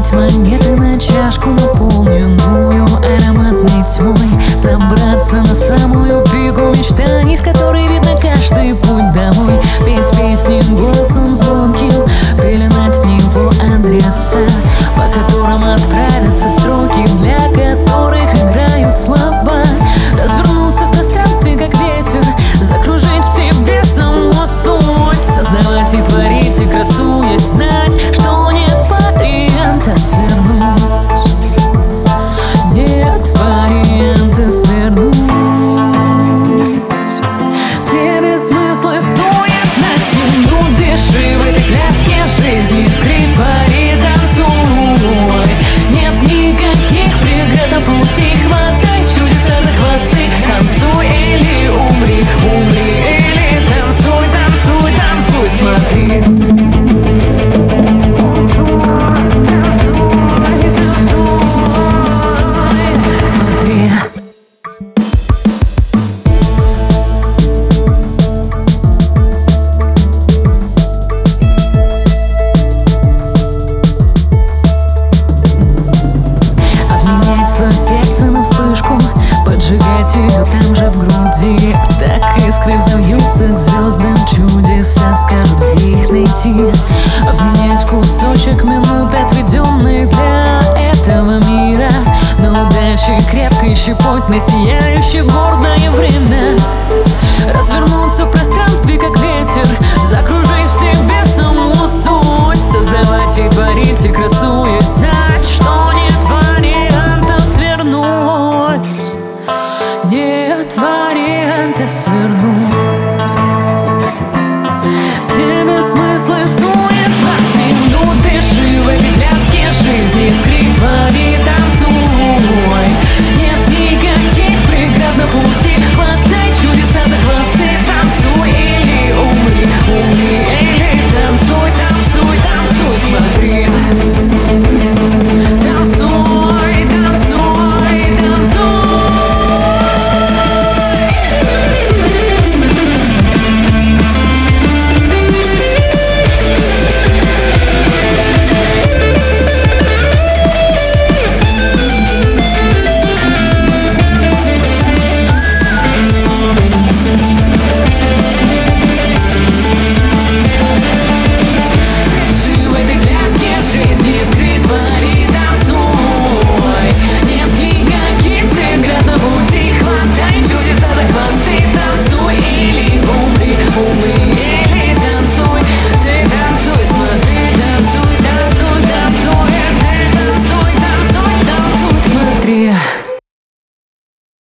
Поменять монеты на чашку, наполненную ароматной тьмой. Забраться на самую пику мечтаний, с которой видно каждый путь домой. Петь песни голосом звонким, пеленать в него адреса, по которым отправятся строки, для которых играют слова. Развернуться в пространстве, как ветер, закружить в себе саму суть, создавать и творить, и красуясь знать, что нет варианта свернуть. Нет варианта свернуть. В тебе смыслы суетность минут, дыши в этой пляске жизни, искри, твори, танцуй. Нет никаких преград на пути, хватай чудеса за хвосты. Танцуй или умри, умри или танцуй, танцуй, танцуй, смотри. Свое сердце на вспышку, поджигать ее там же в груди. Так искры взовьются к звездам, чудеса скажут, где их найти. Обменять кусочек минут, отведенных для этого мира, на удачи крепкой щепоть, на сияющее гордое время. Развернуться в пространстве, как ветер, закружить в себе саму суть, создавать и творить, и красуясь знать, что